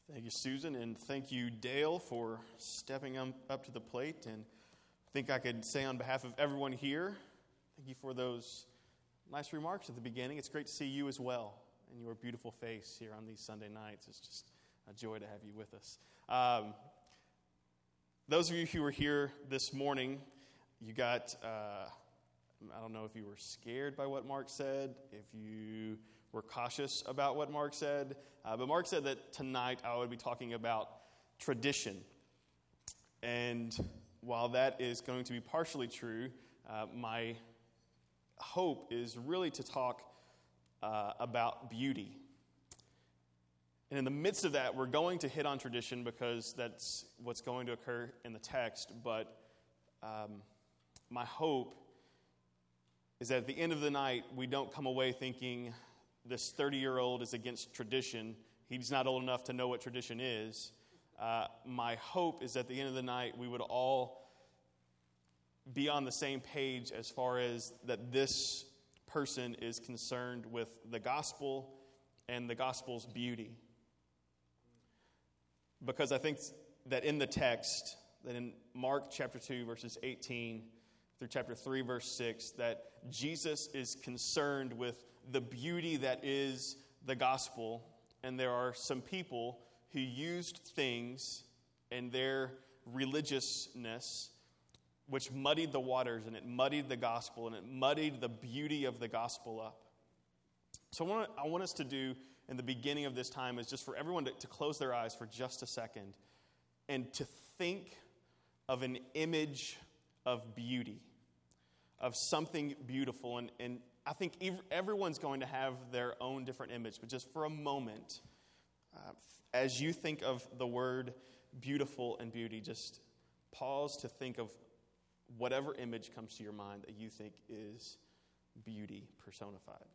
Thank you, Susan, and thank you, Dale, for stepping up to the plate. And I think I could say on behalf of everyone here, thank you for those nice remarks at the beginning. It's great to see you as well and your beautiful face here on these Sunday nights. It's just a joy to have you with us. Those of you who were here this morning, you got, I don't know if you were scared by what Mark said, if you were cautious about what Mark said, but Mark said that tonight I would be talking about tradition. And while that is going to be partially true, my hope is really to talk about beauty. And in the midst of that, we're going to hit on tradition because that's what's going to occur in the text. But my hope is that at the end of the night, we don't come away thinking this 30-year-old is against tradition. He's not old enough to know what tradition is. My hope is that at the end of the night, we would all be on the same page as far as that this person is concerned with the gospel and the gospel's beauty. Because I think that in the text, that in Mark chapter 2, verses 18 through chapter 3, verse 6, that Jesus is concerned with the beauty that is the gospel. And there are some people who used things in their religiousness which muddied the waters, and it muddied the gospel, and it muddied the beauty of the gospel up. So I want us to do in the beginning of this time is just for everyone to close their eyes for just a second and to think of an image of beauty, of something beautiful. And I think everyone's going to have their own different image, but just for a moment, as you think of the word beautiful and beauty, just pause to think of whatever image comes to your mind that you think is beauty personified.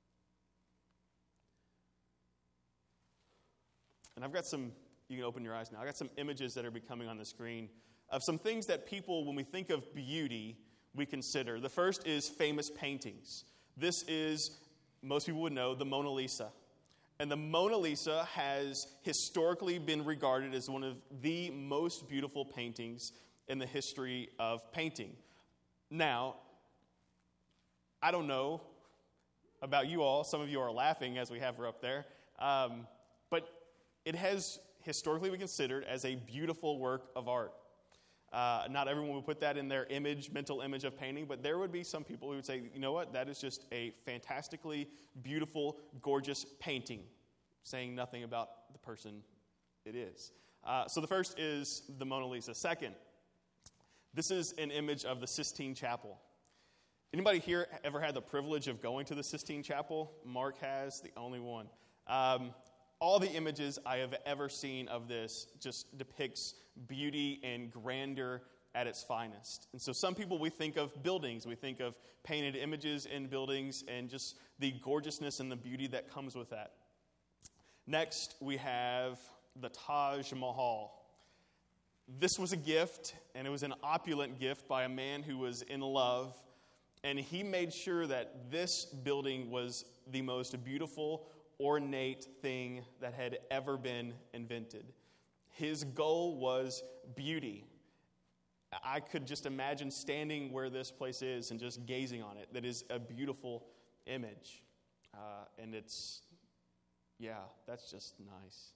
And I've got some, you can open your eyes now, I've got some images that are becoming on the screen of some things that people, when we think of beauty, we consider. The first is famous paintings. This is, most people would know, the Mona Lisa. And the Mona Lisa has historically been regarded as one of the most beautiful paintings in the history of painting. Now, I don't know about you all. Some of you are laughing as we have her up there. But it has historically been considered as a beautiful work of art. Not everyone would put that in their mental image of painting, but there would be some people who would say, you know what, that is just a fantastically beautiful, gorgeous painting, saying nothing about the person it is. So the first is the Mona Lisa. Second, this is an image of the Sistine Chapel. Anybody here ever had the privilege of going to the Sistine Chapel? Mark has, the only one. All the images I have ever seen of this just depicts beauty and grandeur at its finest. And so some people, we think of buildings. We think of painted images in buildings and just the gorgeousness and the beauty that comes with that. Next, we have the Taj Mahal. This was a gift, and it was an opulent gift by a man who was in love. And he made sure that this building was the most beautiful, ornate thing that had ever been invented. His goal was beauty. I could just imagine standing where this place is and just gazing on it. That is a beautiful image. And it's, yeah, that's just nice.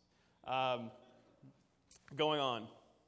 Going on.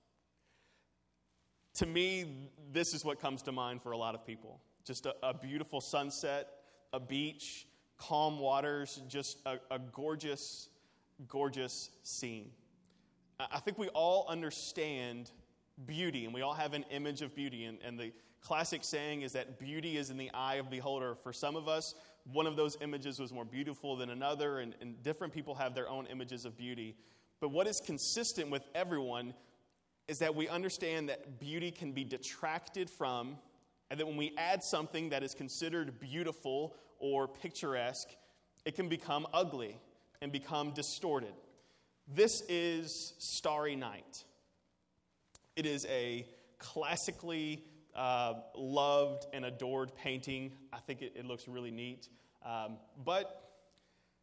To me, this is what comes to mind for a lot of people. Just a beautiful sunset, a beach, calm waters, just a gorgeous, gorgeous scene. I think we all understand beauty, and we all have an image of beauty. And the classic saying is that beauty is in the eye of the beholder. For some of us, one of those images was more beautiful than another, and different people have their own images of beauty. But what is consistent with everyone is that we understand that beauty can be detracted from, and that when we add something that is considered beautiful or picturesque, it can become ugly and become distorted. This is Starry Night. It is a classically loved and adored painting. I think it looks really neat. But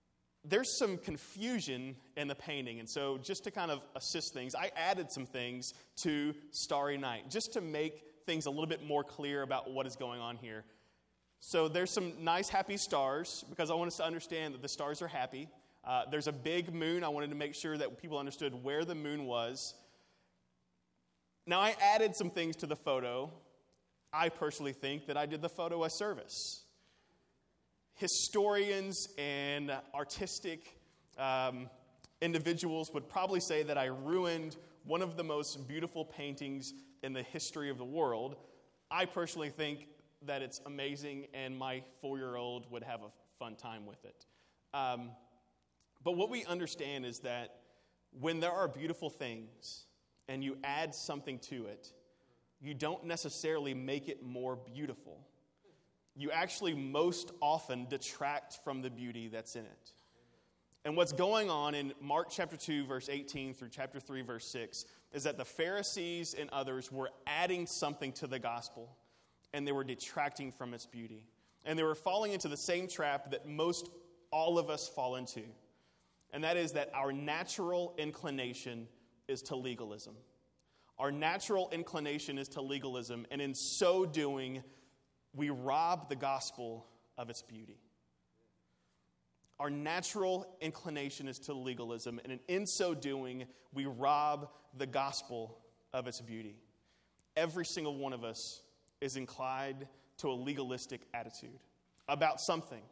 there's some confusion in the painting. And so just to kind of assist things, I added some things to Starry Night, just to make things a little bit more clear about what is going on here. So there's some nice happy stars, because I want us to understand that the stars are happy. There's a big moon. I wanted to make sure that people understood where the moon was. Now, I added some things to the photo. I personally think that I did the photo a service. Historians and artistic individuals would probably say that I ruined one of the most beautiful paintings in the history of the world. I personally think that it's amazing, and my 4-year-old would have a fun time with it. But what we understand is that when there are beautiful things and you add something to it, you don't necessarily make it more beautiful. You actually most often detract from the beauty that's in it. And what's going on in Mark chapter 2, verse 18 through chapter 3, verse 6, is that the Pharisees and others were adding something to the gospel, and they were detracting from its beauty. And they were falling into the same trap that most all of us fall into. And that is that our natural inclination is to legalism. Our natural inclination is to legalism, and in so doing, we rob the gospel of its beauty. Our natural inclination is to legalism, and in so doing, we rob the gospel of its beauty. Every single one of us is inclined to a legalistic attitude about something.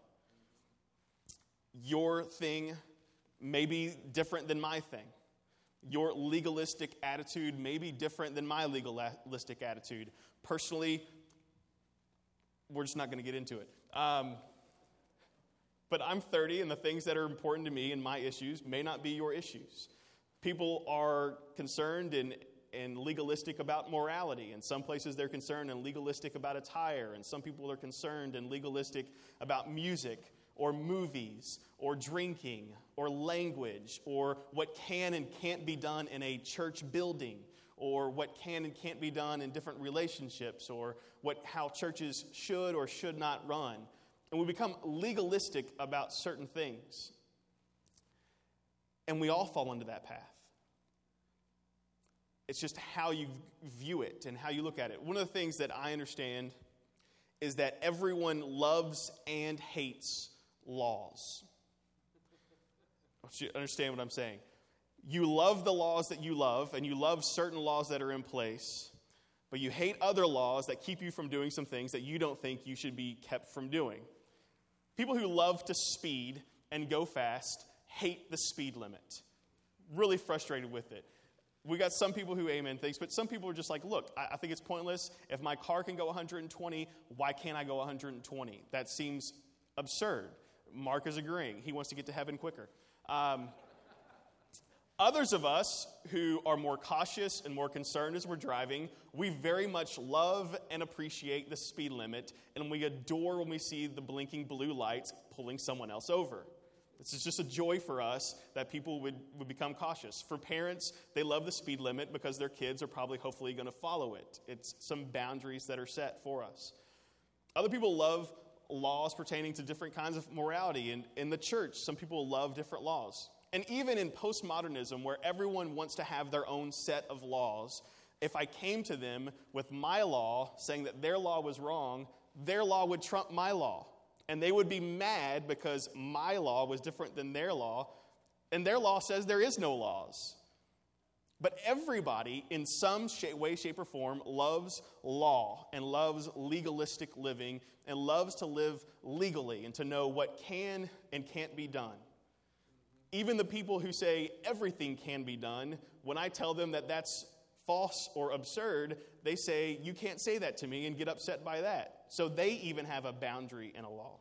Your thing may be different than my thing. Your legalistic attitude may be different than my legalistic attitude. Personally, we're just not going to get into it. But I'm 30, and the things that are important to me and my issues may not be your issues. People are concerned and legalistic about morality. In some places, they're concerned and legalistic about attire. And some people are concerned and legalistic about music or movies or drinking or language or what can and can't be done in a church building or what can and can't be done in different relationships or how churches should or should not run. And we become legalistic about certain things. And we all fall into that path. It's just how you view it and how you look at it. One of the things that I understand is that everyone loves and hates laws. I want you to understand what I'm saying. You love the laws that you love, and you love certain laws that are in place, but you hate other laws that keep you from doing some things that you don't think you should be kept from doing. People who love to speed and go fast hate the speed limit. Really frustrated with it. We got some people who amen things, but some people are just like, look, I think it's pointless. If my car can go 120, why can't I go 120? That seems absurd. Mark is agreeing. He wants to get to heaven quicker. Others of us who are more cautious and more concerned as we're driving, we very much love and appreciate the speed limit, and we adore when we see the blinking blue lights pulling someone else over. This is just a joy for us that people would become cautious. For parents, they love the speed limit because their kids are probably, hopefully, going to follow it. It's some boundaries that are set for us. Other people love laws pertaining to different kinds of morality. And in the church, some people love different laws. And even in postmodernism, where everyone wants to have their own set of laws, if I came to them with my law saying that their law was wrong, their law would trump my law. And they would be mad because my law was different than their law, and their law says there is no laws. But everybody, in some way, shape, or form, loves law and loves legalistic living and loves to live legally and to know what can and can't be done. Even the people who say everything can be done, when I tell them that that's false or absurd, they say, you can't say that to me, and get upset by that. So they even have a boundary in a law.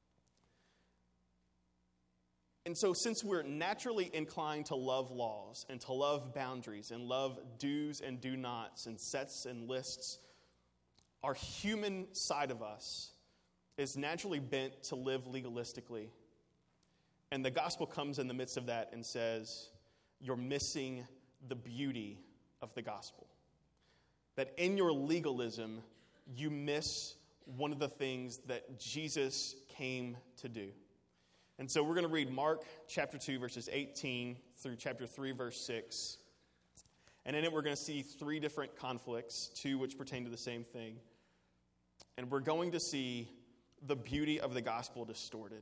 And so since we're naturally inclined to love laws and to love boundaries and love do's and do nots and sets and lists, our human side of us is naturally bent to live legalistically. And the gospel comes in the midst of that and says, you're missing the beauty of the gospel. That in your legalism, you miss one of the things that Jesus came to do. And so we're going to read Mark chapter 2, verses 18 through chapter 3, verse 6. And in it, we're going to see three different conflicts, two which pertain to the same thing. And we're going to see the beauty of the gospel distorted.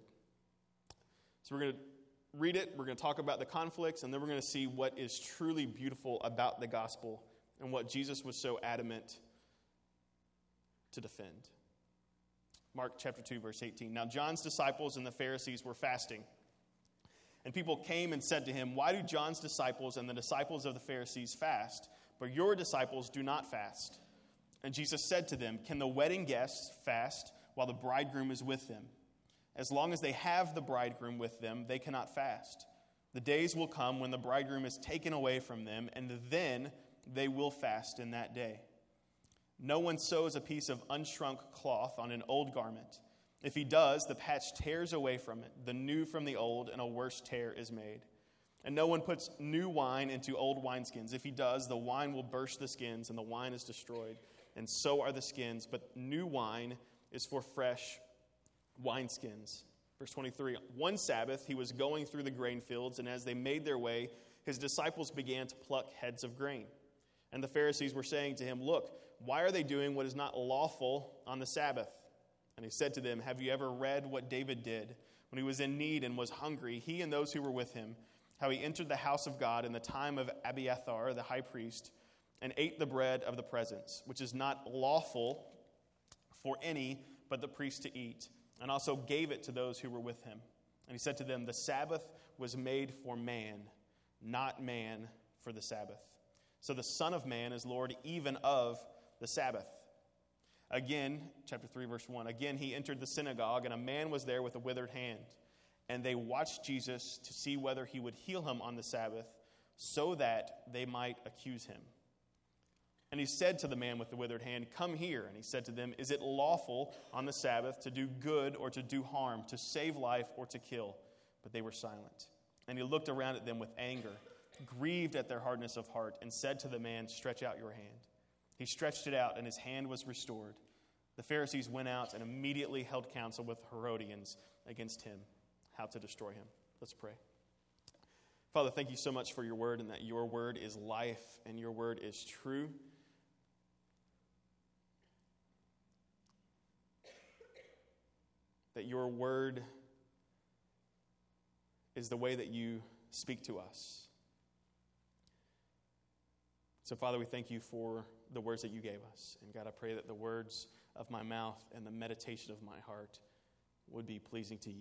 So we're going to read it, we're going to talk about the conflicts, and then we're going to see what is truly beautiful about the gospel and what Jesus was so adamant to defend. Mark chapter 2, verse 18. Now John's disciples and the Pharisees were fasting. And people came and said to him, "Why do John's disciples and the disciples of the Pharisees fast, but your disciples do not fast?" And Jesus said to them, "Can the wedding guests fast while the bridegroom is with them? As long as they have the bridegroom with them, they cannot fast. The days will come when the bridegroom is taken away from them, and then they will fast in that day. No one sews a piece of unshrunk cloth on an old garment. If he does, the patch tears away from it, the new from the old, and a worse tear is made. And no one puts new wine into old wineskins. If he does, the wine will burst the skins, and the wine is destroyed. And so are the skins, but new wine is for fresh wineskins." Verse 23, one Sabbath he was going through the grain fields, and as they made their way, his disciples began to pluck heads of grain. And the Pharisees were saying to him, "Look, why are they doing what is not lawful on the Sabbath?" And he said to them, "Have you ever read what David did when he was in need and was hungry, he and those who were with him, how he entered the house of God in the time of Abiathar, the high priest, and ate the bread of the presence, which is not lawful for any but the priest to eat, and also gave it to those who were with him. And he said to them, the Sabbath was made for man, not man for the Sabbath. So the Son of Man is Lord even of the Sabbath." Again, chapter 3, verse 1, again he entered the synagogue, and a man was there with a withered hand. And they watched Jesus to see whether he would heal him on the Sabbath, so that they might accuse him. And he said to the man with the withered hand, "Come here." And he said to them, "Is it lawful on the Sabbath to do good or to do harm, to save life or to kill?" But they were silent. And he looked around at them with anger, grieved at their hardness of heart, and said to the man, "Stretch out your hand." He stretched it out, and his hand was restored. The Pharisees went out and immediately held counsel with Herodians against him, how to destroy him. Let's pray. Father, thank you so much for your word, and that your word is life and your word is true. That your word is the way that you speak to us. So, Father, we thank you for the words that you gave us. And God, I pray that the words of my mouth and the meditation of my heart would be pleasing to you.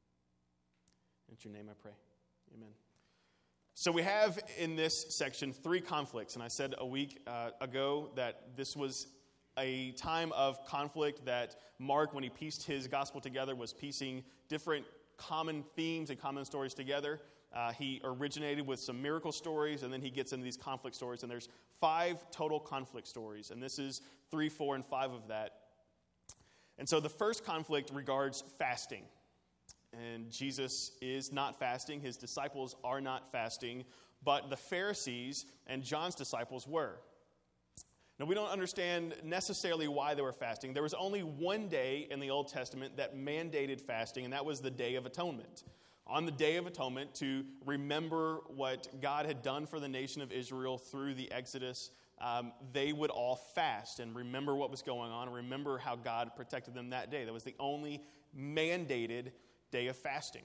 In your name I pray. Amen. So we have in this section three conflicts. And I said a week ago that this was a time of conflict that Mark, when he pieced his gospel together, was piecing different common themes and common stories together. He originated with some miracle stories, and then he gets into these conflict stories. And there's 5 total conflict stories, and this is 3, 4, and 5 of that. And so the first conflict regards fasting. And Jesus is not fasting. His disciples are not fasting, but the Pharisees and John's disciples were. Now, we don't understand necessarily why they were fasting. There was only one day in the Old Testament that mandated fasting, and that was the Day of Atonement. On the Day of Atonement, to remember what God had done for the nation of Israel through the Exodus, they would all fast and remember what was going on, and remember how God protected them that day. That was the only mandated day of fasting.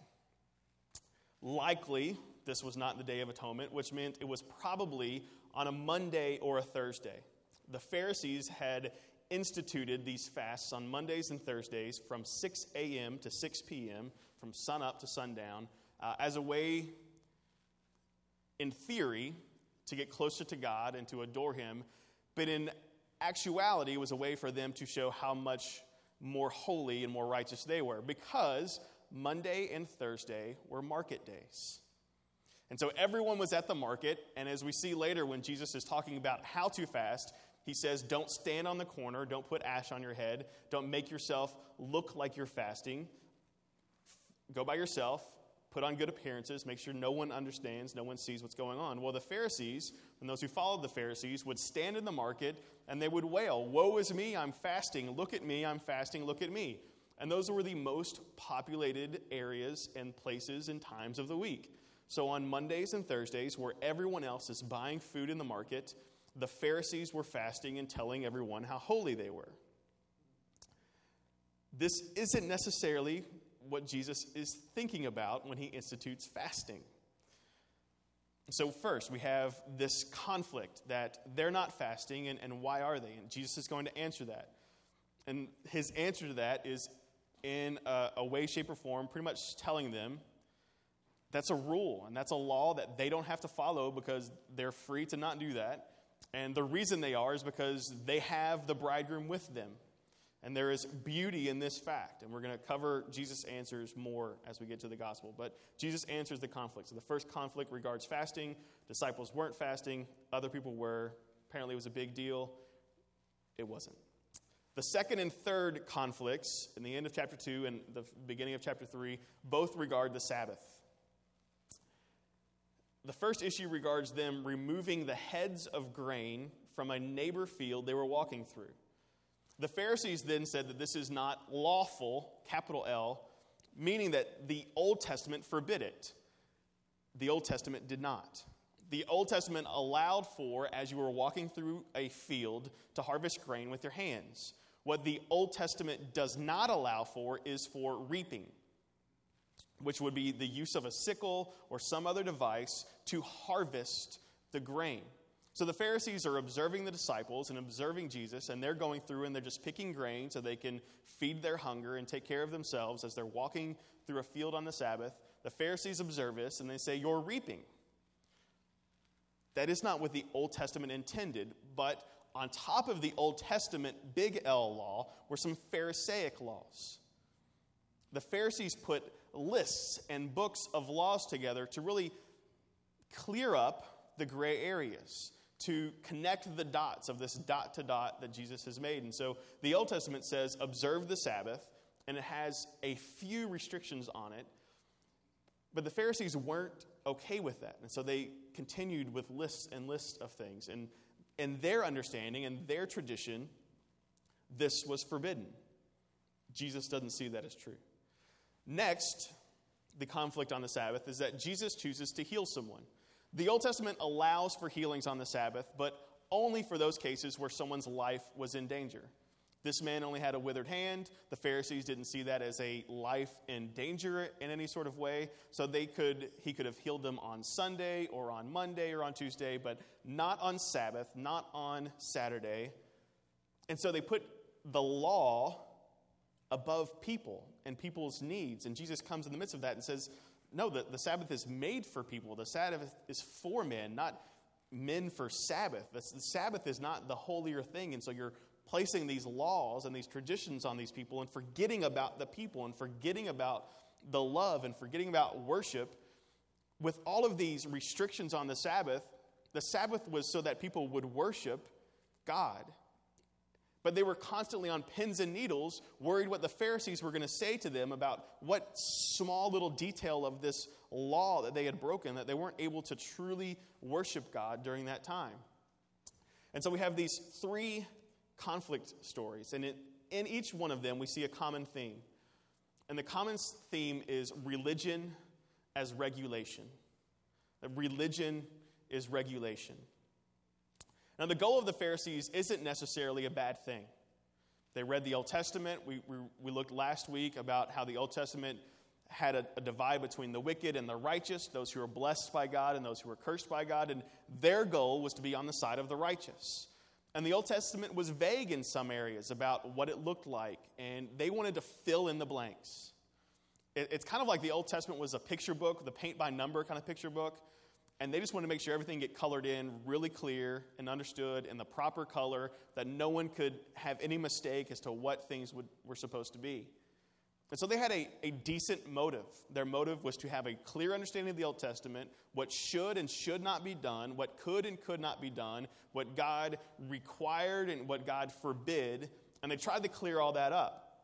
Likely, this was not the Day of Atonement, which meant it was probably on a Monday or a Thursday. The Pharisees had instituted these fasts on Mondays and Thursdays from 6 a.m. to 6 p.m., from sunup to sundown, as a way, in theory, to get closer to God and to adore Him. But in actuality, it was a way for them to show how much more holy and more righteous they were, because Monday and Thursday were market days. And so everyone was at the market, and as we see later when Jesus is talking about how to fast, he says, don't stand on the corner, don't put ash on your head, don't make yourself look like you're fasting. Go by yourself, put on good appearances, make sure no one understands, no one sees what's going on. Well, the Pharisees, and those who followed the Pharisees, would stand in the market and they would wail, "Woe is me, I'm fasting. Look at me, I'm fasting. Look at me." And those were the most populated areas and places and times of the week. So on Mondays and Thursdays, where everyone else is buying food in the market, the Pharisees were fasting and telling everyone how holy they were. This isn't necessarily what Jesus is thinking about when he institutes fasting. So first, we have this conflict that they're not fasting, and why are they? And Jesus is going to answer that. And his answer to that is in a way, shape, or form, pretty much telling them that's a rule, and that's a law that they don't have to follow because they're free to not do that. And the reason they are is because they have the bridegroom with them. And there is beauty in this fact. And we're going to cover Jesus' answers more as we get to the gospel. But Jesus answers the conflict. So the first conflict regards fasting. Disciples weren't fasting. Other people were. Apparently it was a big deal. It wasn't. The second and third conflicts in the end of chapter 2 and the beginning of chapter 3 both regard the Sabbath. The first issue regards them removing the heads of grain from a neighbor field they were walking through. The Pharisees then said that this is not lawful, capital L, meaning that the Old Testament forbid it. The Old Testament did not. The Old Testament allowed for, as you were walking through a field, to harvest grain with your hands. What the Old Testament does not allow for is for reaping, which would be the use of a sickle or some other device to harvest the grain. So the Pharisees are observing the disciples and observing Jesus, and they're going through and they're just picking grain so they can feed their hunger and take care of themselves as they're walking through a field on the Sabbath. The Pharisees observe this and they say, "You're reaping." That is not what the Old Testament intended, but on top of the Old Testament big L law were some Pharisaic laws. The Pharisees put lists and books of laws together to really clear up the gray areas, to connect the dots of this dot to dot that Jesus has made. And so the Old Testament says, observe the Sabbath, and it has a few restrictions on it. But the Pharisees weren't okay with that. And so they continued with lists and lists of things. And in their understanding and their tradition, this was forbidden. Jesus doesn't see that as true. Next, the conflict on the Sabbath is that Jesus chooses to heal someone. The Old Testament allows for healings on the Sabbath, but only for those cases where someone's life was in danger. This man only had a withered hand. The Pharisees didn't see that as a life in danger in any sort of way, so he could have healed them on Sunday or on Monday or on Tuesday, but not on Sabbath, not on Saturday. And so they put the law above people and people's needs, and Jesus comes in the midst of that and says, no, the Sabbath is made for people. The Sabbath is for men, not men for Sabbath. The Sabbath is not the holier thing, and so you're placing these laws and these traditions on these people and forgetting about the people and forgetting about the love and forgetting about worship. With all of these restrictions on the Sabbath was so that people would worship God. But they were constantly on pins and needles, worried what the Pharisees were going to say to them about what small little detail of this law that they had broken, that they weren't able to truly worship God during that time. And so we have these three conflict stories, and in each one of them we see a common theme. And the common theme is religion as regulation. That religion is regulation. Now, the goal of the Pharisees isn't necessarily a bad thing. They read the Old Testament. We looked last week about how the Old Testament had a divide between the wicked and the righteous, those who were blessed by God and those who were cursed by God, and their goal was to be on the side of the righteous. And the Old Testament was vague in some areas about what it looked like, and they wanted to fill in the blanks. It's kind of like the Old Testament was a picture book, the paint-by-number kind of picture book, and they just wanted to make sure everything get colored in really clear and understood in the proper color, that no one could have any mistake as to what things were supposed to be. And so they had a decent motive. Their motive was to have a clear understanding of the Old Testament, what should and should not be done, what could and could not be done, what God required and what God forbid, and they tried to clear all that up.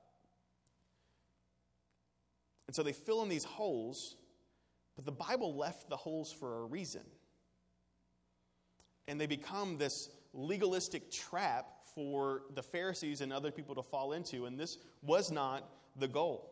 And so they fill in these holes, but the Bible left the holes for a reason. And they become this legalistic trap for the Pharisees and other people to fall into, and this was not the goal.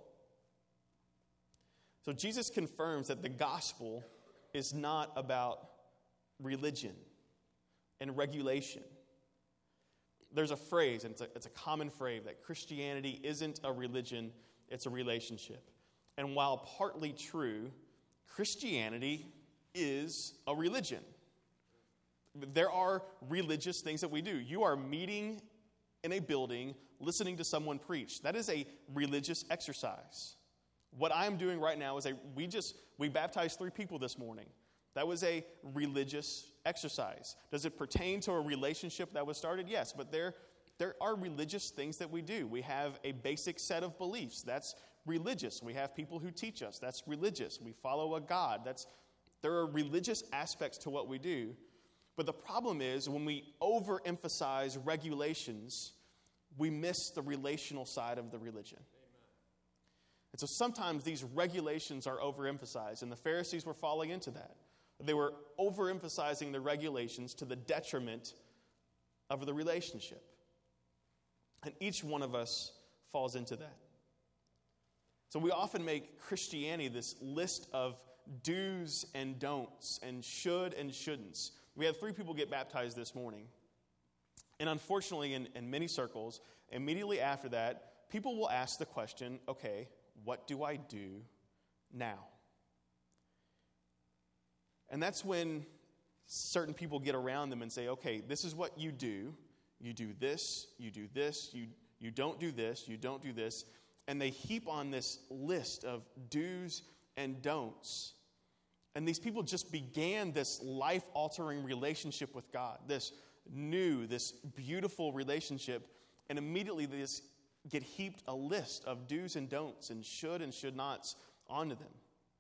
So Jesus confirms that the gospel is not about religion and regulation. There's a phrase, and it's a common phrase, that Christianity isn't a religion, it's a relationship. And while partly true, Christianity is a religion. There are religious things that we do. You are meeting in a building, listening to someone preach. That is a religious exercise. What I'm doing right now is we baptized 3 people this morning. That was a religious exercise. Does it pertain to a relationship that was started? Yes, but there are religious things that we do. We have a basic set of beliefs. That's religious. We have people who teach us. That's religious. We follow a God. There are religious aspects to what we do. But the problem is when we overemphasize regulations, we miss the relational side of the religion. And so sometimes these regulations are overemphasized, and the Pharisees were falling into that. They were overemphasizing the regulations to the detriment of the relationship. And each one of us falls into that. So we often make Christianity this list of do's and don'ts and should and shouldn'ts. We had 3 people get baptized this morning. And unfortunately, in many circles, immediately after that, people will ask the question, okay, what do I do now? And that's when certain people get around them and say, okay, this is what you do. You do this, you do this, you don't do this, you don't do this. And they heap on this list of do's and don'ts. And these people just began this life-altering relationship with God, this beautiful relationship, and immediately they just get heaped a list of do's and don'ts and should nots onto them.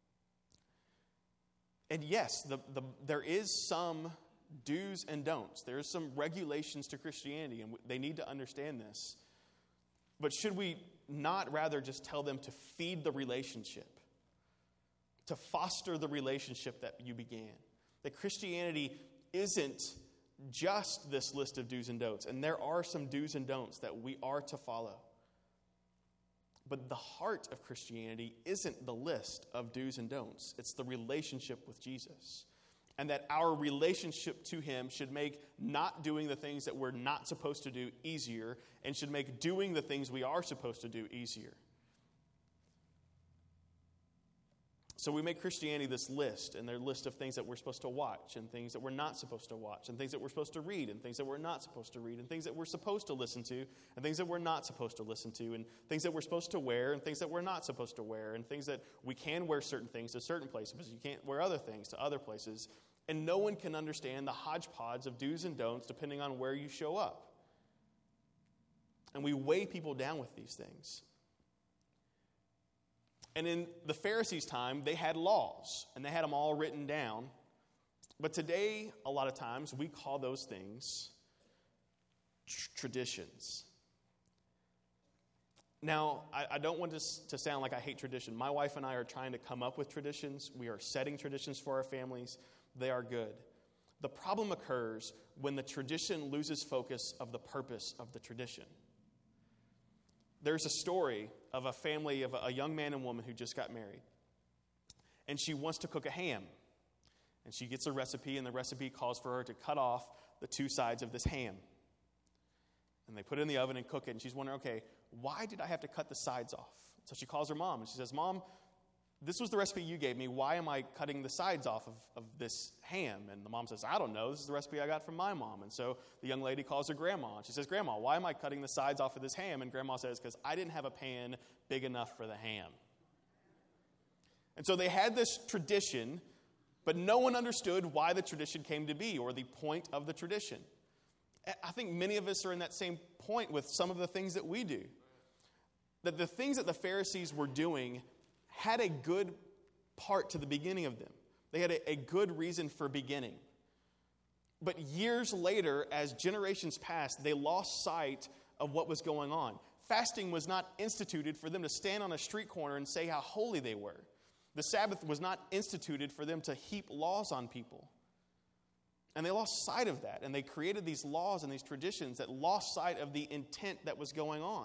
And yes, there is some do's and don'ts. There is some regulations to Christianity, and they need to understand this. But should we not rather just tell them to feed the relationship, to foster the relationship that you began? That Christianity isn't just this list of do's and don'ts, and there are some do's and don'ts that we are to follow. But the heart of Christianity isn't the list of do's and don'ts. It's the relationship with Jesus. And that our relationship to Him should make not doing the things that we're not supposed to do easier, and should make doing the things we are supposed to do easier. So we make Christianity this list, and their list of things that we're supposed to watch, and things that we're not supposed to watch, and things that we're supposed to read, and things that we're not supposed to read, and things that we're supposed to listen to, and things that we're not supposed to listen to, and things that we're supposed to wear, and things that we're not supposed to wear, and things that we can wear certain things to certain places, but you can't wear other things to other places. And no one can understand the hodgepodge of do's and don'ts depending on where you show up. And we weigh people down with these things. And in the Pharisees' time, they had laws, and they had them all written down. But today, a lot of times, we call those things traditions. Now, I don't want this to sound like I hate tradition. My wife and I are trying to come up with traditions. We are setting traditions for our families. They are good. The problem occurs when the tradition loses focus of the purpose of the tradition. There's a story of a family of a young man and woman who just got married. And she wants to cook a ham. And she gets a recipe, and the recipe calls for her to cut off the 2 sides of this ham. And they put it in the oven and cook it. And she's wondering, okay, why did I have to cut the sides off? So she calls her mom, and she says, Mom, this was the recipe you gave me. Why am I cutting the sides off of this ham? And the mom says, I don't know. This is the recipe I got from my mom. And so the young lady calls her grandma. And she says, Grandma, why am I cutting the sides off of this ham? And Grandma says, because I didn't have a pan big enough for the ham. And so they had this tradition, but no one understood why the tradition came to be or the point of the tradition. I think many of us are in that same point with some of the things that we do. That the things that the Pharisees were doing had a good part to the beginning of them. They had a good reason for beginning. But years later, as generations passed, they lost sight of what was going on. Fasting was not instituted for them to stand on a street corner and say how holy they were. The Sabbath was not instituted for them to heap laws on people. And they lost sight of that. And they created these laws and these traditions that lost sight of the intent that was going on.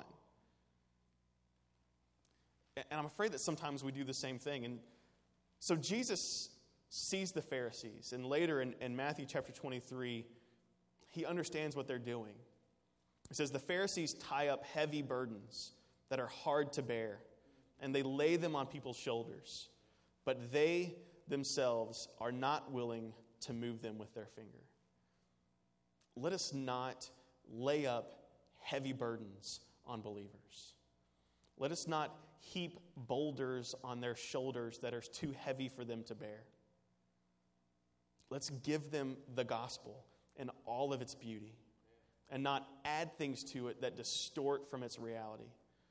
And I'm afraid that sometimes we do the same thing. And so Jesus sees the Pharisees. And later in Matthew chapter 23, he understands what they're doing. He says, the Pharisees tie up heavy burdens that are hard to bear, and they lay them on people's shoulders. But they themselves are not willing to move them with their finger. Let us not lay up heavy burdens on believers. Let us not heap boulders on their shoulders that are too heavy for them to bear. Let's give them the gospel in all of its beauty and not add things to it that distort from its reality.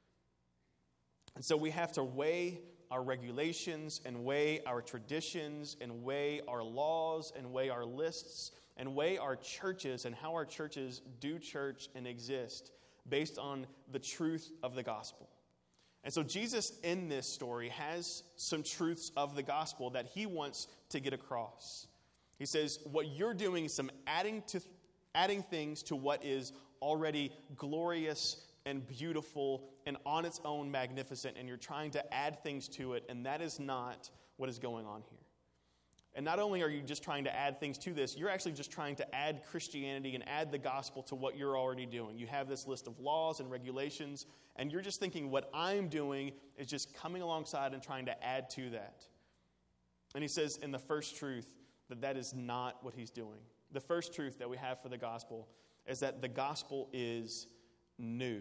And so we have to weigh our regulations and weigh our traditions and weigh our laws and weigh our lists and weigh our churches and how our churches do church and exist based on the truth of the gospel. And so Jesus in this story has some truths of the gospel that he wants to get across. He says, what you're doing is some adding things to what is already glorious and beautiful and on its own magnificent, and you're trying to add things to it, and that is not what is going on here. And not only are you just trying to add things to this, you're actually just trying to add Christianity and add the gospel to what you're already doing. You have this list of laws and regulations, and you're just thinking what I'm doing is just coming alongside and trying to add to that. And he says in the first truth that is not what he's doing. The first truth that we have for the gospel is that the gospel is new.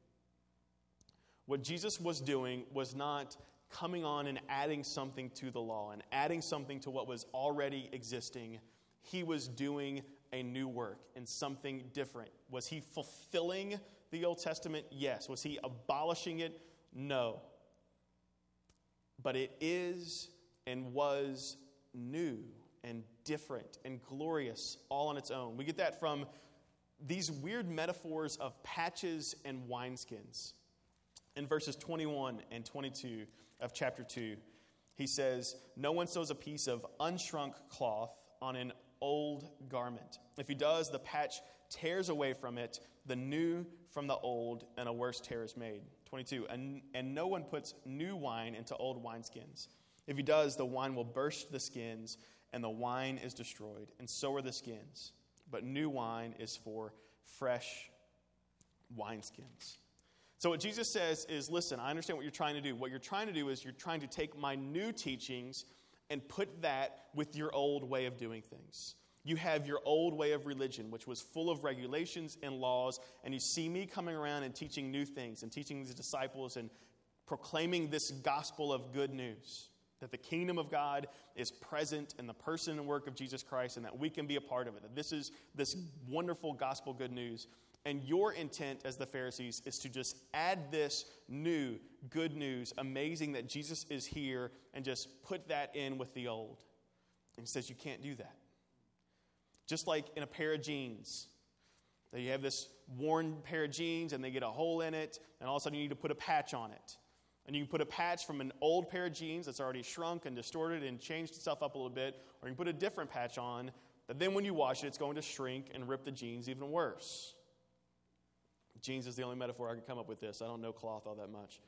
What Jesus was doing was not coming on and adding something to the law and adding something to what was already existing. He was doing a new work and something different. Was he fulfilling the Old Testament? Yes. Was he abolishing it? No. But it is and was new and different and glorious all on its own. We get that from these weird metaphors of patches and wineskins. In verses 21 and 22 of chapter 2, he says, no one sews a piece of unshrunk cloth on an old garment. If he does, the patch tears away from it, the new from the old, and a worse tear is made. 22, and no one puts new wine into old wineskins. If he does, the wine will burst the skins, and the wine is destroyed, and so are the skins. But new wine is for fresh wineskins. So what Jesus says is, listen, I understand what you're trying to do. What you're trying to do is you're trying to take my new teachings and put that with your old way of doing things. You have your old way of religion, which was full of regulations and laws, and you see me coming around and teaching new things and teaching these disciples and proclaiming this gospel of good news, that the kingdom of God is present in the person and work of Jesus Christ and that we can be a part of it. That this is this wonderful gospel good news. And your intent as the Pharisees is to just add this new good news, amazing that Jesus is here, and just put that in with the old. And he says you can't do that. Just like in a pair of jeans. That you have this worn pair of jeans and they get a hole in it, and all of a sudden you need to put a patch on it. And you can put a patch from an old pair of jeans that's already shrunk and distorted and changed itself up a little bit, or you can put a different patch on, that then when you wash it, it's going to shrink and rip the jeans even worse. Jeans is the only metaphor I can come up with this. I don't know cloth all that much.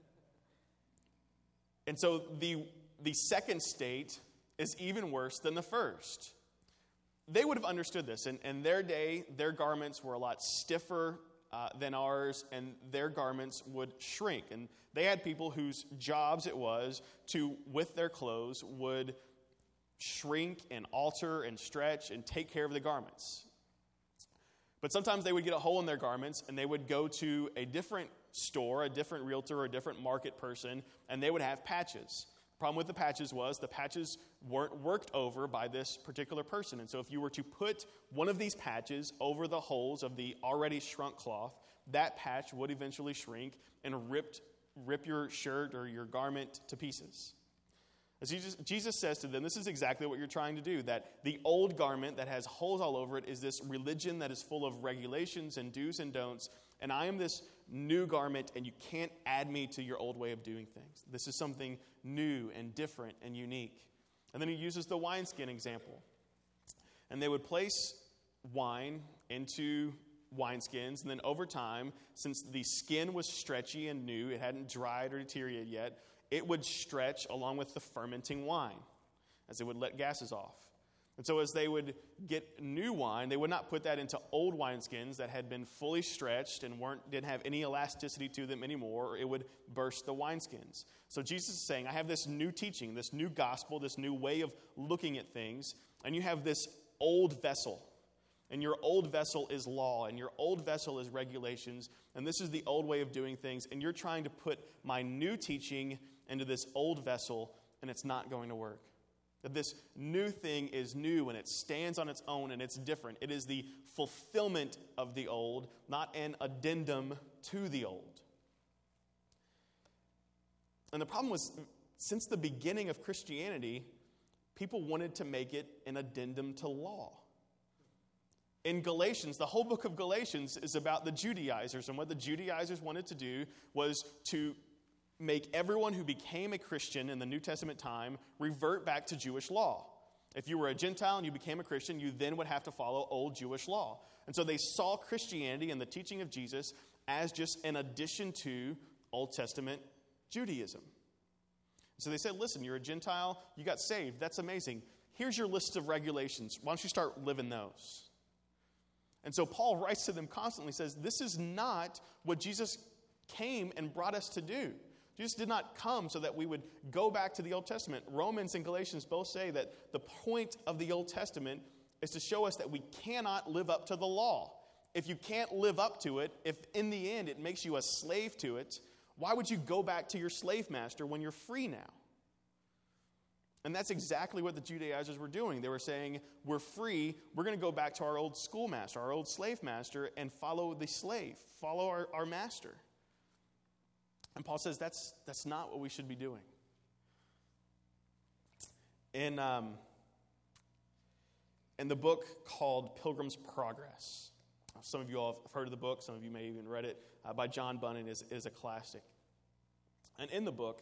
And so the second state is even worse than the first. They would have understood this. In their day, their garments were a lot stiffer than ours, and their garments would shrink. And they had people whose jobs it was to, with their clothes, would shrink and alter and stretch and take care of the garments. But sometimes they would get a hole in their garments, and they would go to a different store, a different realtor, or a different market person, and they would have patches. The problem with the patches was the patches weren't worked over by this particular person. And so if you were to put one of these patches over the holes of the already shrunk cloth, that patch would eventually shrink and rip your shirt or your garment to pieces. As Jesus says to them, this is exactly what you're trying to do, that the old garment that has holes all over it is this religion that is full of regulations and do's and don'ts, and I am this new garment, and you can't add me to your old way of doing things. This is something new and different and unique. And then he uses the wineskin example. And they would place wine into wineskins, and then over time, since the skin was stretchy and new, it hadn't dried or deteriorated yet, it would stretch along with the fermenting wine as they would let gases off. And so as they would get new wine, they would not put that into old wineskins that had been fully stretched and didn't have any elasticity to them anymore, or it would burst the wineskins. So Jesus is saying, I have this new teaching, this new gospel, this new way of looking at things, and you have this old vessel. And your old vessel is law, and your old vessel is regulations, and this is the old way of doing things, and you're trying to put my new teaching into this old vessel, and it's not going to work. That this new thing is new, and it stands on its own, and it's different. It is the fulfillment of the old, not an addendum to the old. And the problem was, since the beginning of Christianity, people wanted to make it an addendum to law. In Galatians, the whole book of Galatians is about the Judaizers, and what the Judaizers wanted to do was to make everyone who became a Christian in the New Testament time revert back to Jewish law. If you were a Gentile and you became a Christian, you then would have to follow old Jewish law. And so they saw Christianity and the teaching of Jesus as just an addition to Old Testament Judaism. So they said, listen, you're a Gentile, you got saved, that's amazing. Here's your list of regulations. Why don't you start living those? And so Paul writes to them constantly, says, this is not what Jesus came and brought us to do. Jesus did not come so that we would go back to the Old Testament. Romans and Galatians both say that the point of the Old Testament is to show us that we cannot live up to the law. If you can't live up to it, if in the end it makes you a slave to it, why would you go back to your slave master when you're free now? And that's exactly what the Judaizers were doing. They were saying, we're free, we're going to go back to our old schoolmaster, our old slave master, and follow the slave, follow our master. And Paul says that's not what we should be doing. In the book called Pilgrim's Progress, some of you all have heard of the book, some of you may have even read it, by John Bunyan, is a classic. And in the book,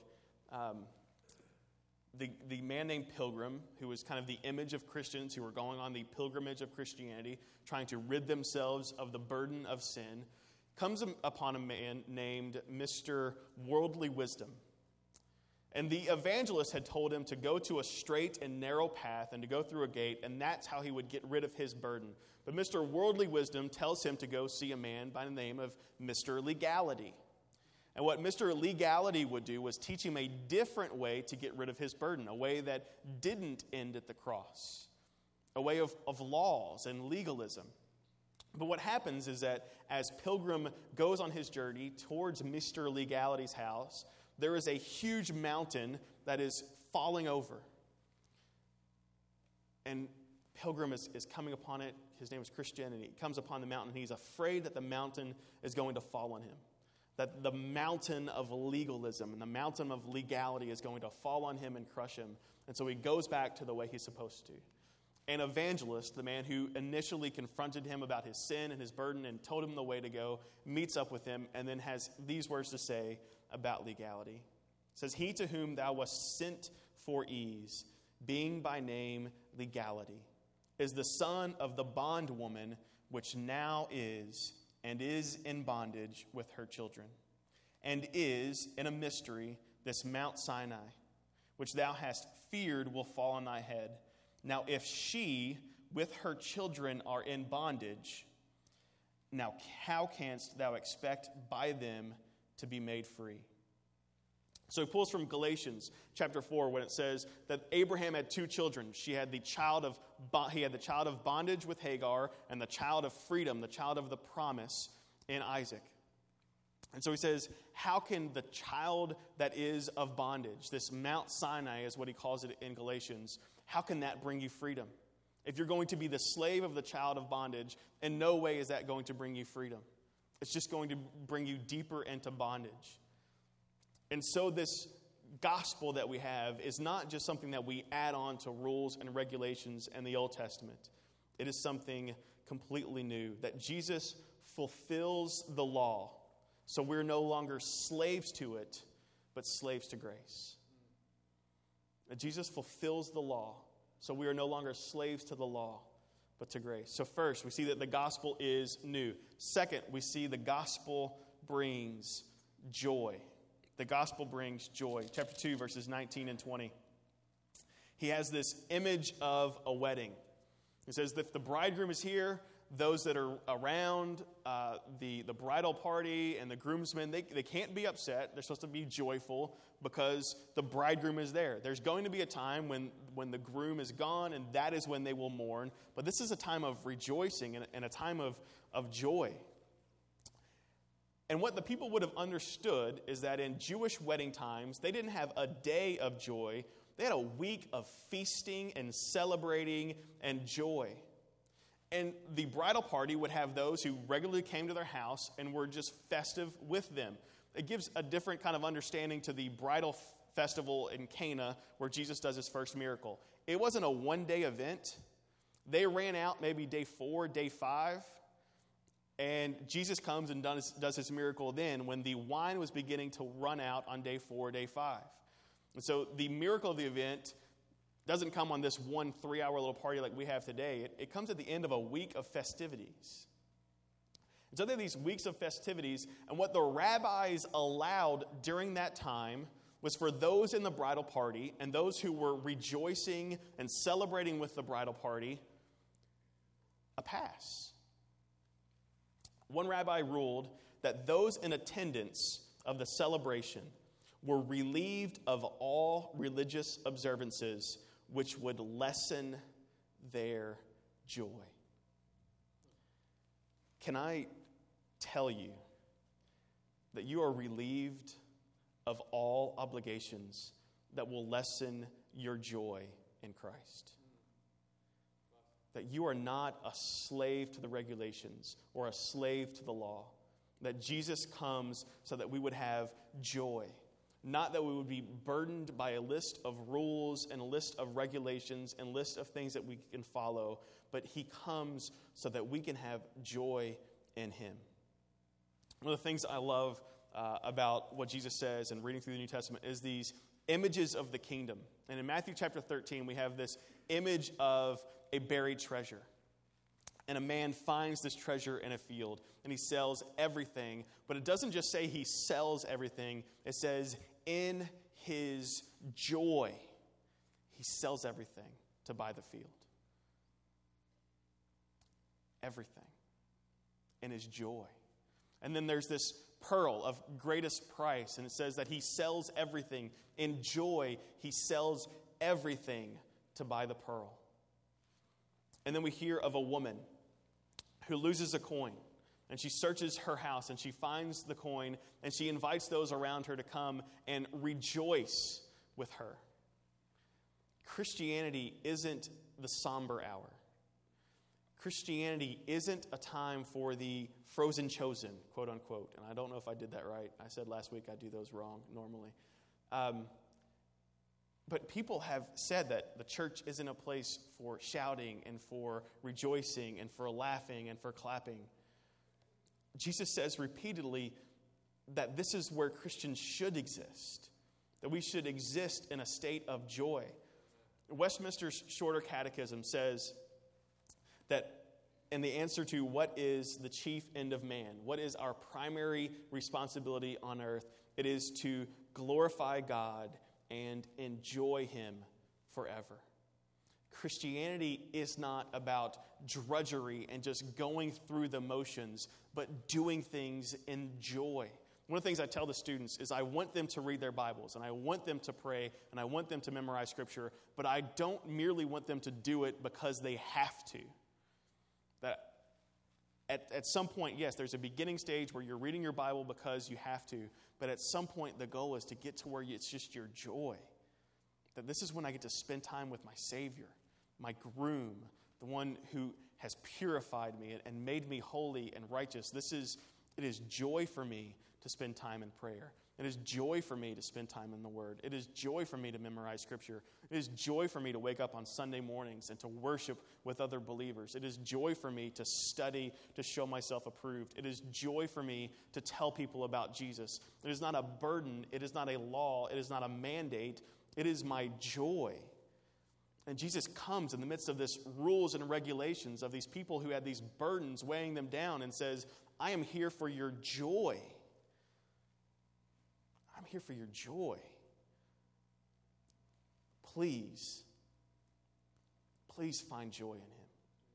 the man named Pilgrim, who was kind of the image of Christians who were going on the pilgrimage of Christianity, trying to rid themselves of the burden of sin, comes upon a man named Mr. Worldly Wisdom. And the evangelist had told him to go to a straight and narrow path and to go through a gate, and that's how he would get rid of his burden. But Mr. Worldly Wisdom tells him to go see a man by the name of Mr. Legality. And what Mr. Legality would do was teach him a different way to get rid of his burden, a way that didn't end at the cross, a way of laws and legalism. But what happens is that as Pilgrim goes on his journey towards Mr. Legality's house, there is a huge mountain that is falling over. And Pilgrim is coming upon it. His name is Christian, and he comes upon the mountain. And he's afraid that the mountain is going to fall on him, that the mountain of legalism and the mountain of legality is going to fall on him and crush him. And so he goes back to the way he's supposed to. An evangelist, the man who initially confronted him about his sin and his burden and told him the way to go, meets up with him and then has these words to say about legality. It says, he to whom thou wast sent for ease, being by name Legality, is the son of the bondwoman which now is and is in bondage with her children, and is in a mystery this Mount Sinai, which thou hast feared will fall on thy head. Now if she with her children are in bondage, now how canst thou expect by them to be made free? So he pulls from Galatians chapter 4 when it says that Abraham had two children. He had the child of bondage with Hagar and the child of freedom, the child of the promise in Isaac. And so he says, how can the child that is of bondage, this Mount Sinai is what he calls it in Galatians, how can that bring you freedom? If you're going to be the slave of the child of bondage, in no way is that going to bring you freedom. It's just going to bring you deeper into bondage. And so this gospel that we have is not just something that we add on to rules and regulations in the Old Testament. It is something completely new, that Jesus fulfills the law. So we're no longer slaves to it, but slaves to grace. That Jesus fulfills the law. So we are no longer slaves to the law, but to grace. So first, we see that the gospel is new. Second, we see the gospel brings joy. The gospel brings joy. Chapter 2, verses 19 and 20. He has this image of a wedding. He says that if the bridegroom is here, those that are around the bridal party and the groomsmen, they can't be upset. They're supposed to be joyful because the bridegroom is there. There's going to be a time when the groom is gone, and that is when they will mourn. But this is a time of rejoicing and a time of joy. And what the people would have understood is that in Jewish wedding times, they didn't have a day of joy. They had a week of feasting and celebrating and joy. And the bridal party would have those who regularly came to their house and were just festive with them. It gives a different kind of understanding to the bridal festival in Cana where Jesus does his first miracle. It wasn't a one-day event. They ran out maybe day 4, day 5. And Jesus comes and does his miracle then when the wine was beginning to run out on day 4, day 5. And so the miracle of the event doesn't come on this 1 3-hour little party like we have today. It comes at the end of a week of festivities. And so there are these weeks of festivities, and what the rabbis allowed during that time was for those in the bridal party and those who were rejoicing and celebrating with the bridal party a pass. One rabbi ruled that those in attendance of the celebration were relieved of all religious observances which would lessen their joy. Can I tell you that you are relieved of all obligations that will lessen your joy in Christ? That you are not a slave to the regulations or a slave to the law. That Jesus comes so that we would have joy. Not that we would be burdened by a list of rules and a list of regulations and a list of things that we can follow, but he comes so that we can have joy in him. One of the things I love about what Jesus says and reading through the New Testament is these images of the kingdom. And in Matthew chapter 13, we have this image of a buried treasure. And a man finds this treasure in a field, and he sells everything. But it doesn't just say he sells everything. It says in his joy, he sells everything to buy the field. Everything. In his joy. And then there's this pearl of greatest price, and it says that he sells everything. In joy, he sells everything to buy the pearl. And then we hear of a woman who loses a coin. And she searches her house and she finds the coin and she invites those around her to come and rejoice with her. Christianity isn't the somber hour. Christianity isn't a time for the frozen chosen, quote unquote. And I don't know if I did that right. I said last week I do those wrong normally. But people have said that the church isn't a place for shouting and for rejoicing and for laughing and for clapping. Jesus says repeatedly that this is where Christians should exist, that we should exist in a state of joy. Westminster's Shorter Catechism says that in the answer to what is the chief end of man, what is our primary responsibility on earth, it is to glorify God and enjoy him forever. Christianity is not about drudgery and just going through the motions, but doing things in joy. One of the things I tell the students is I want them to read their Bibles, and I want them to pray, and I want them to memorize Scripture, but I don't merely want them to do it because they have to. That at some point, yes, there's a beginning stage where you're reading your Bible because you have to, but at some point the goal is to get to where it's just your joy. That this is when I get to spend time with my Savior, my groom, the one who has purified me and made me holy and righteous. It is joy for me to spend time in prayer. It is joy for me to spend time in the Word. It is joy for me to memorize Scripture. It is joy for me to wake up on Sunday mornings and to worship with other believers. It is joy for me to study to show myself approved. It is joy for me to tell people about Jesus. It is not a burden. It is not a law. It is not a mandate. It is my joy. And Jesus comes in the midst of this rules and regulations of these people who had these burdens weighing them down and says, I am here for your joy. I'm here for your joy. Please find joy in him.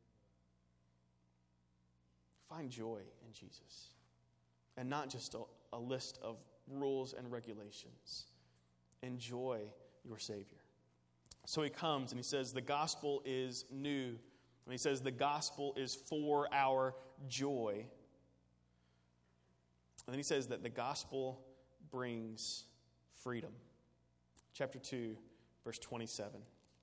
Find joy in Jesus. And not just a list of rules and regulations. Enjoy your Savior. So he comes and he says the gospel is new. And he says the gospel is for our joy. And then he says that the gospel brings freedom. Chapter 2, verse 27.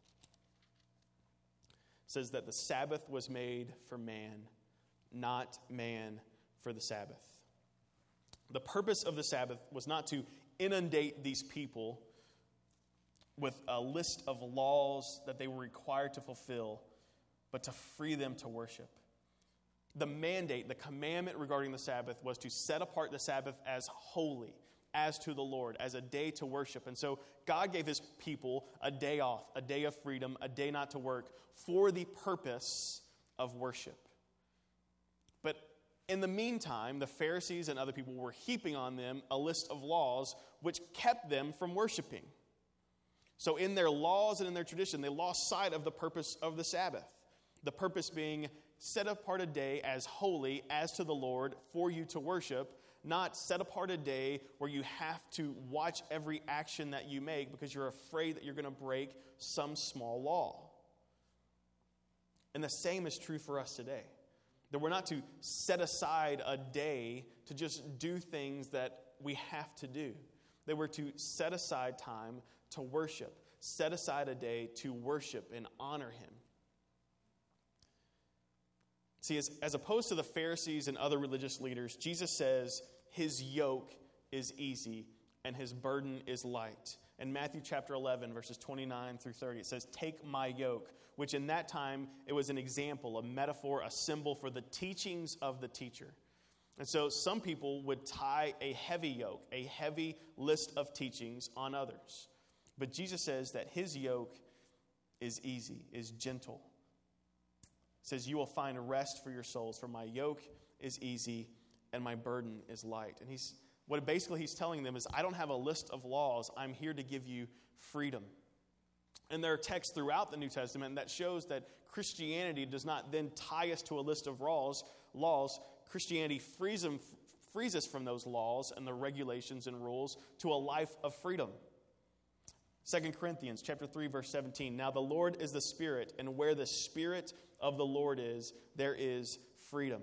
Says that the Sabbath was made for man, not man for the Sabbath. The purpose of the Sabbath was not to inundate these people with a list of laws that they were required to fulfill, but to free them to worship. The mandate, the commandment regarding the Sabbath was to set apart the Sabbath as holy, as to the Lord, as a day to worship. And so God gave his people a day off, a day of freedom, a day not to work, for the purpose of worship. But in the meantime, the Pharisees and other people were heaping on them a list of laws which kept them from worshiping. So in their laws and in their tradition, they lost sight of the purpose of the Sabbath. The purpose being set apart a day as holy, as to the Lord, for you to worship, not set apart a day where you have to watch every action that you make because you're afraid that you're going to break some small law. And the same is true for us today. That we're not to set aside a day to just do things that we have to do. That we're to set aside time to worship. Set aside a day to worship and honor him. See, as opposed to the Pharisees and other religious leaders, Jesus says his yoke is easy and his burden is light. In Matthew chapter 11, verses 29 through 30, it says, take my yoke, which in that time, it was an example, a metaphor, a symbol for the teachings of the teacher. And so some people would tie a heavy yoke, a heavy list of teachings on others. But Jesus says that his yoke is easy, is gentle. It says, you will find rest for your souls, for my yoke is easy and my burden is light. And what basically he's telling them is, I don't have a list of laws. I'm here to give you freedom. And there are texts throughout the New Testament that shows that Christianity does not then tie us to a list of laws. Christianity frees us from those laws and the regulations and rules to a life of freedom. 2 Corinthians chapter 3, verse 17. Now the Lord is the Spirit, and where the Spirit of the Lord is, there is freedom.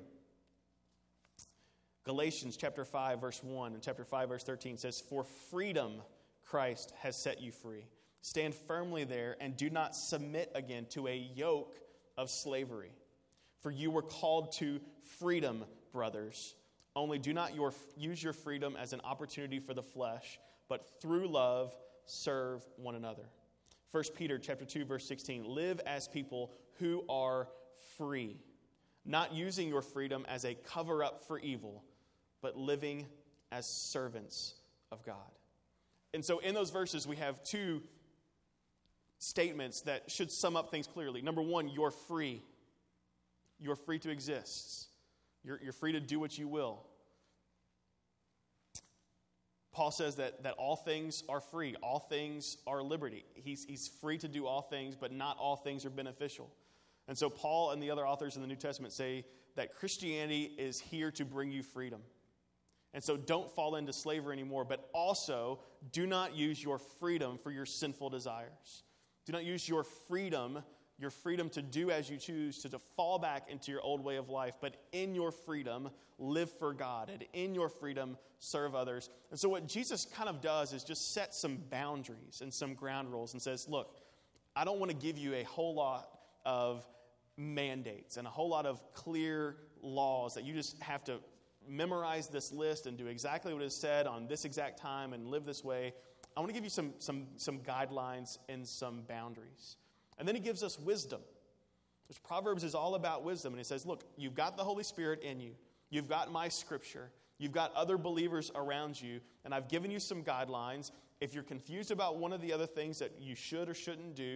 Galatians chapter 5, verse 1 and chapter 5, verse 13 says, for freedom Christ has set you free. Stand firmly there and do not submit again to a yoke of slavery. For you were called to freedom, brothers. Only do not use your freedom as an opportunity for the flesh, but through love serve one another. 1 Peter chapter 2, verse 16. Live as people who are free, not using your freedom as a cover-up for evil, but living as servants of God. And so in those verses, we have two statements that should sum up things clearly. Number one, you're free. You're free to exist. You're free to do what you will. Paul says that all things are free. All things are liberty. He's free to do all things, but not all things are beneficial. And so Paul and the other authors in the New Testament say that Christianity is here to bring you freedom. And so don't fall into slavery anymore, but also do not use your freedom for your sinful desires. Do not use your freedom to do as you choose, to fall back into your old way of life, but in your freedom, live for God, and in your freedom, serve others. And so what Jesus kind of does is just set some boundaries and some ground rules and says, look, I don't want to give you a whole lot of mandates and a whole lot of clear laws that you just have to memorize this list and do exactly what is said on this exact time and live this way. I want to give you some guidelines and some boundaries. And then he gives us wisdom. Which Proverbs is all about wisdom. And he says, look, you've got the Holy Spirit in you. You've got my scripture. You've got other believers around you. And I've given you some guidelines. If you're confused about one of the other things that you should or shouldn't do,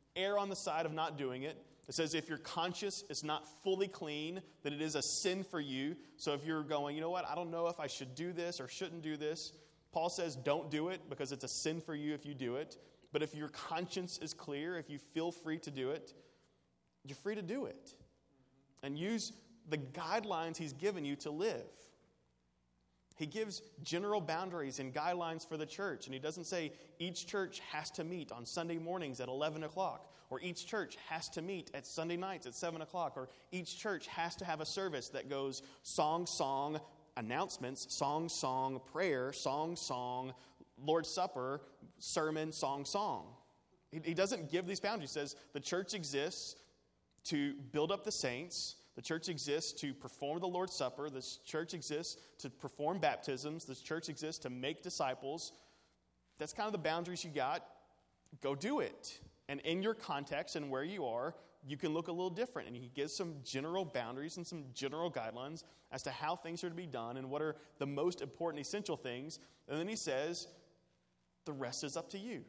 err on the side of not doing it. It says if your conscience is not fully clean, that it is a sin for you. So if you're going, you know what, I don't know if I should do this or shouldn't do this, Paul says don't do it because it's a sin for you if you do it. But if your conscience is clear, if you feel free to do it, you're free to do it. And use the guidelines he's given you to live. He gives general boundaries and guidelines for the church. And he doesn't say each church has to meet on Sunday mornings at 11 o'clock. Or each church has to meet at Sunday nights at 7 o'clock. Or each church has to have a service that goes song, song, announcements, song, song, prayer, song, song, Lord's Supper, sermon, song, song. He doesn't give these boundaries. He says the church exists to build up the saints. The church exists to perform the Lord's Supper. The church exists to perform baptisms. The church exists to make disciples. That's kind of the boundaries you got. Go do it. And in your context and where you are, you can look a little different. And he gives some general boundaries and some general guidelines as to how things are to be done and what are the most important, essential things. And then he says, the rest is up to you.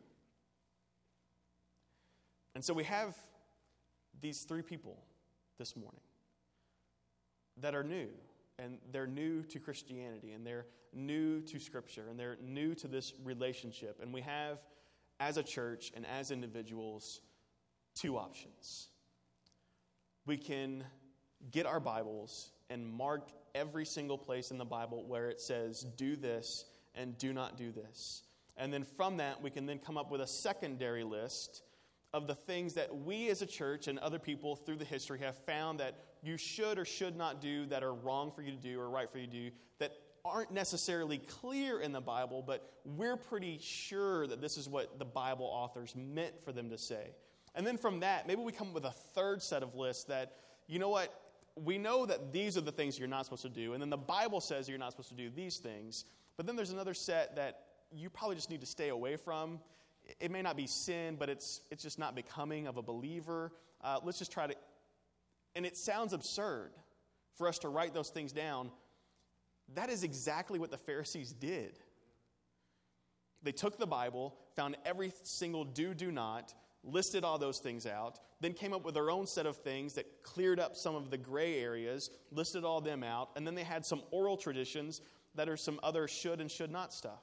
And so we have these three people this morning that are new, and they're new to Christianity, and they're new to Scripture, and they're new to this relationship. And we have, as a church and as individuals, two options. We can get our Bibles and mark every single place in the Bible where it says, do this and do not do this. And then from that, we can then come up with a secondary list of the things that we as a church and other people through the history have found that you should or should not do, that are wrong for you to do or right for you to do, that aren't necessarily clear in the Bible, but we're pretty sure that this is what the Bible authors meant for them to say. And then from that, maybe we come up with a third set of lists that, you know what, we know that these are the things you're not supposed to do, and then the Bible says you're not supposed to do these things, but then there's another set that you probably just need to stay away from. It may not be sin, but it's just not becoming of a believer. Let's just try to... And it sounds absurd for us to write those things down. That is exactly what the Pharisees did. They took the Bible, found every single do not, listed all those things out, then came up with their own set of things that cleared up some of the gray areas, listed all them out, and then they had some oral traditions that are some other should and should not stuff.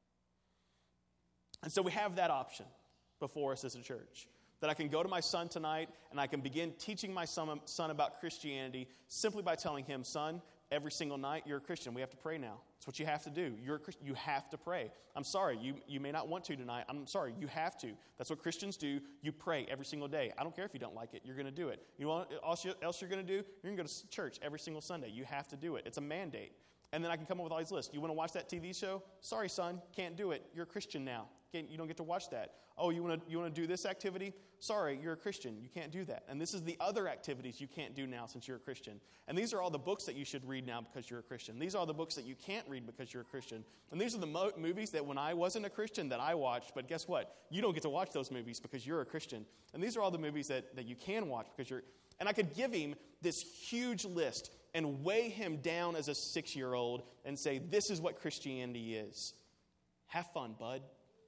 And so we have that option before us as a church, that I can go to my son tonight and I can begin teaching my son about Christianity simply by telling him, son, every single night you're a Christian. We have to pray now. It's what you have to do. You have to pray. I'm sorry, you may not want to tonight. I'm sorry, you have to. That's what Christians do. You pray every single day. I don't care if you don't like it. You're going to do it. You know what else you're going to do? You're going to go to church every single Sunday. You have to do it. It's a mandate. And then I can come up with all these lists. You want to watch that TV show? Sorry, son, can't do it. You're a Christian now. You don't get to watch that. Oh, you want to do this activity? Sorry, you're a Christian. You can't do that. And this is the other activities you can't do now since you're a Christian. And these are all the books that you should read now because you're a Christian. These are all the books that you can't read because you're a Christian. And these are the movies that when I wasn't a Christian that I watched. But guess what? You don't get to watch those movies because you're a Christian. And these are all the movies that you can watch because you're... And I could give him this huge list and weigh him down as a 6-year-old and say, this is what Christianity is. Have fun, bud.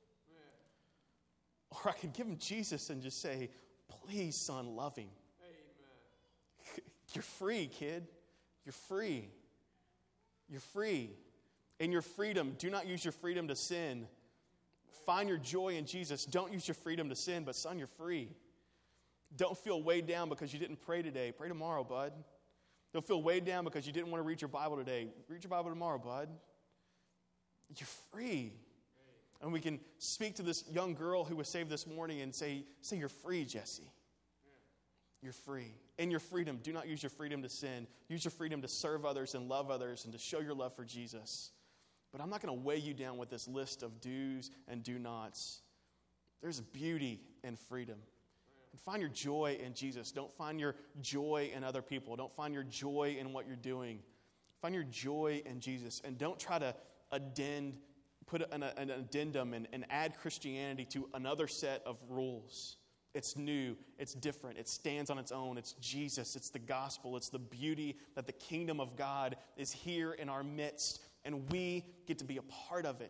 Or I could give him Jesus and just say, please, son, love him. Amen. You're free, kid. You're free. You're free. In your freedom, do not use your freedom to sin. Find your joy in Jesus. Don't use your freedom to sin, but son, you're free. Don't feel weighed down because you didn't pray today. Pray tomorrow, bud. Don't feel weighed down because you didn't want to read your Bible today. Read your Bible tomorrow, bud. You're free. And we can speak to this young girl who was saved this morning and say, you're free, Jesse. You're free. In your freedom, do not use your freedom to sin. Use your freedom to serve others and love others and to show your love for Jesus. But I'm not going to weigh you down with this list of do's and do nots. There's beauty in freedom. And find your joy in Jesus. Don't find your joy in other people. Don't find your joy in what you're doing. Find your joy in Jesus. And don't try to put an addendum and add Christianity to another set of rules. It's new. It's different. It stands on its own. It's Jesus. It's the gospel. It's the beauty that the kingdom of God is here in our midst. And we get to be a part of it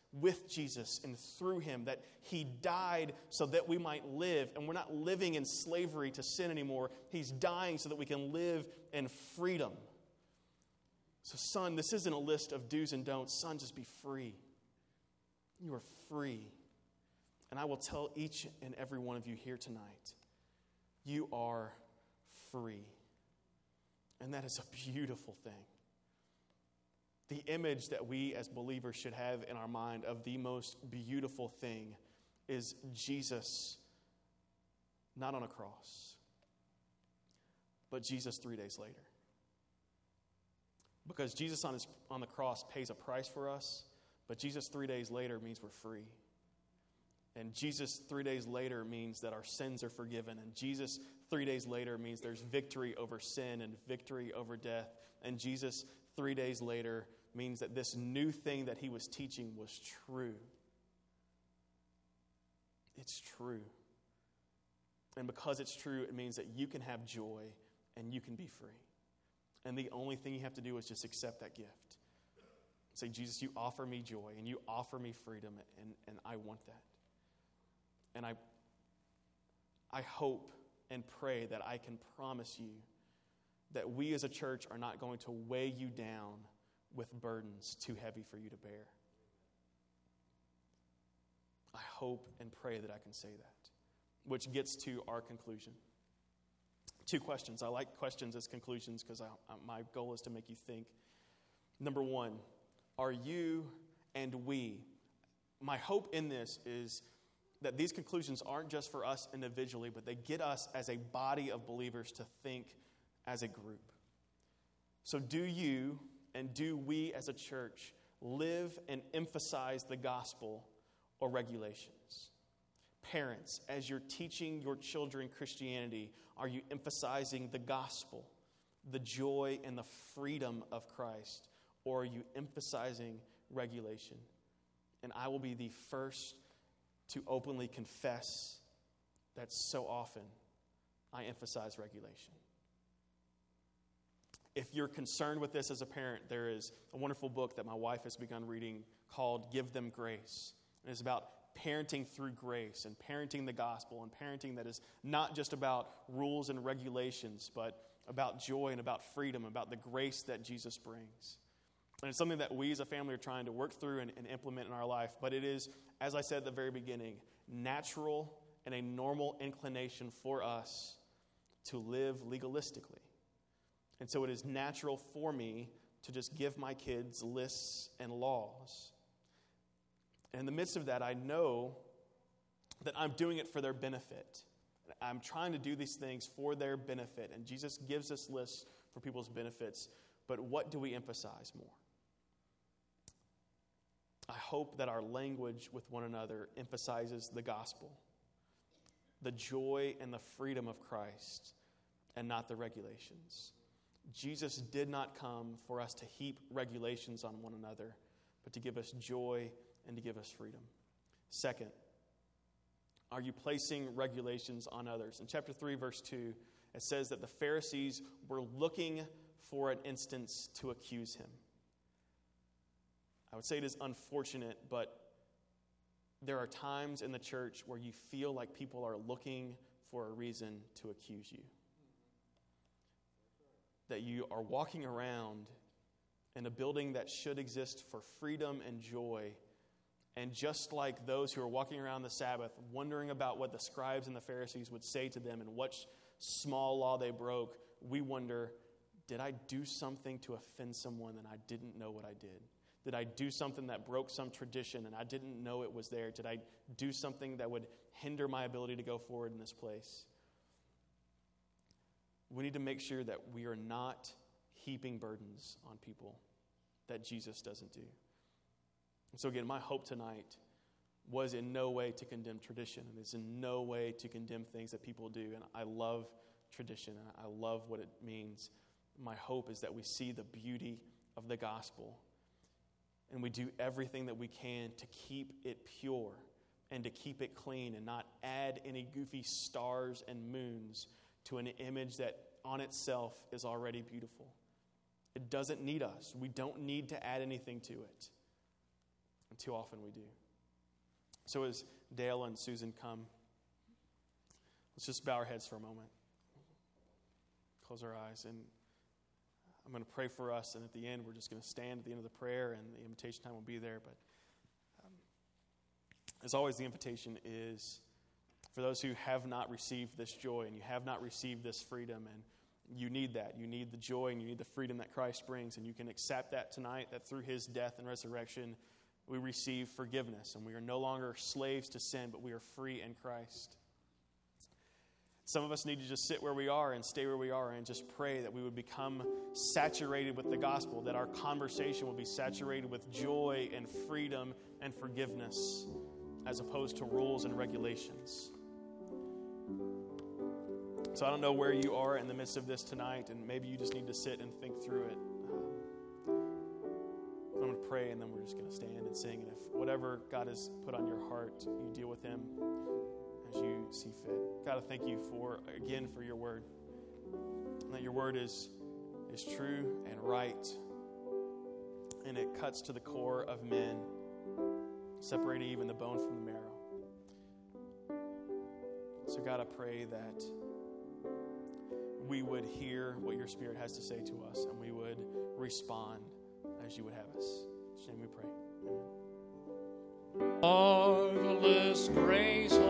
with Jesus and through him, that he died so that we might live. And we're not living in slavery to sin anymore. He's dying so that we can live in freedom. So son, this isn't a list of do's and don'ts. Son, just be free. You are free. And I will tell each and every one of you here tonight, you are free. And that is a beautiful thing. The image that we as believers should have in our mind of the most beautiful thing is Jesus, not on a cross, but Jesus 3 days later. Because Jesus on the cross pays a price for us, but Jesus 3 days later means we're free. And Jesus 3 days later means that our sins are forgiven. And Jesus 3 days later means there's victory over sin and victory over death. And Jesus 3 days later means that this new thing that he was teaching was true. It's true. And because it's true, it means that you can have joy and you can be free. And the only thing you have to do is just accept that gift. Say, Jesus, you offer me joy and you offer me freedom, and I want that. And I hope and pray that I can promise you that we as a church are not going to weigh you down with burdens too heavy for you to bear. I hope and pray that I can say that. Which gets to our conclusion. 2 questions. I like questions as conclusions because my goal is to make you think. Number 1, are you and we? My hope in this is that these conclusions aren't just for us individually, but they get us as a body of believers to think as a group. So do you and do we as a church live and emphasize the gospel or regulations? Parents, as you're teaching your children Christianity, are you emphasizing the gospel, the joy and the freedom of Christ, or are you emphasizing regulation? And I will be the first to openly confess that so often I emphasize regulation. If you're concerned with this as a parent, there is a wonderful book that my wife has begun reading called Give Them Grace. And it's about parenting through grace and parenting the gospel and parenting that is not just about rules and regulations, but about joy and about freedom, about the grace that Jesus brings. And it's something that we as a family are trying to work through and implement in our life. But it is, as I said at the very beginning, natural and a normal inclination for us to live legalistically. And so it is natural for me to just give my kids lists and laws. And in the midst of that, I know that I'm doing it for their benefit. I'm trying to do these things for their benefit. And Jesus gives us lists for people's benefits. But what do we emphasize more? I hope that our language with one another emphasizes the gospel, the joy and the freedom of Christ, and not the regulations. Jesus did not come for us to heap regulations on one another, but to give us joy and to give us freedom. Second, are you placing regulations on others? In chapter 3, verse 2, it says that the Pharisees were looking for an instance to accuse him. I would say it is unfortunate, but there are times in the church where you feel like people are looking for a reason to accuse you. That you are walking around in a building that should exist for freedom and joy, and just like those who are walking around the Sabbath, wondering about what the scribes and the Pharisees would say to them and what small law they broke, we wonder, did I do something to offend someone and I didn't know what I did? Did I do something that broke some tradition and I didn't know it was there? Did I do something that would hinder my ability to go forward in this place? We need to make sure that we are not heaping burdens on people that Jesus doesn't do. And so again, my hope tonight was in no way to condemn tradition. And it's in no way to condemn things that people do. And I love tradition. And I love what it means. My hope is that we see the beauty of the gospel. And we do everything that we can to keep it pure and to keep it clean and not add any goofy stars and moons to an image that on itself is already beautiful. It doesn't need us. We don't need to add anything to it. And too often we do. So as Dale and Susan come, let's just bow our heads for a moment. Close our eyes. And I'm going to pray for us. And at the end, we're just going to stand at the end of the prayer. And the invitation time will be there. But as always, the invitation is for those who have not received this joy and you have not received this freedom. And you need that. You need the joy and you need the freedom that Christ brings. And you can accept that tonight, that through his death and resurrection, we receive forgiveness, and we are no longer slaves to sin, but we are free in Christ. Some of us need to just sit where we are and stay where we are and just pray that we would become saturated with the gospel, that our conversation will be saturated with joy and freedom and forgiveness as opposed to rules and regulations. So I don't know where you are in the midst of this tonight, and maybe you just need to sit and think through it. I'm going to pray, and then we're just going to stand and sing. And if whatever God has put on your heart, you deal with him as you see fit. God, I thank you for your word. And that your word is true and right. And it cuts to the core of men, separating even the bone from the marrow. So God, I pray that we would hear what your Spirit has to say to us, and we would respond as you would have us. In His name we pray. Amen. Marvelous grace.